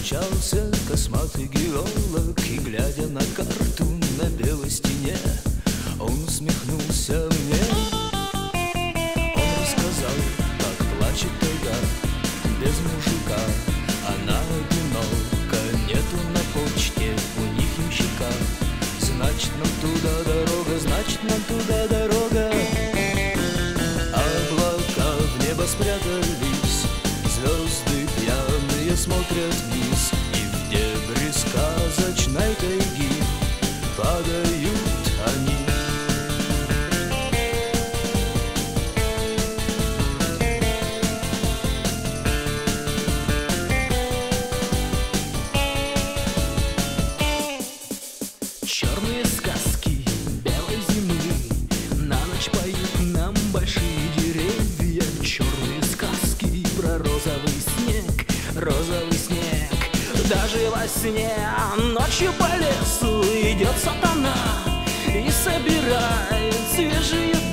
Мчался косматый геолог, и, глядя на карту на белой стене, он усмехнулся мне. Он рассказал, как плачет тайга без мужика. Она одинока, нету на почте у них ямщика. Значит, нам туда дорога, значит, нам туда дорога. Облака в небо спрятались, звезды пьяные смотрят вниз, и в дебри сказочной тайги падают они. Черные сказки белой зимы на ночь поют нам большие деревья. Черные сказки про розовый снег, розовый снег. Даже во сне ночью по лесу идет сатана и собирает свежие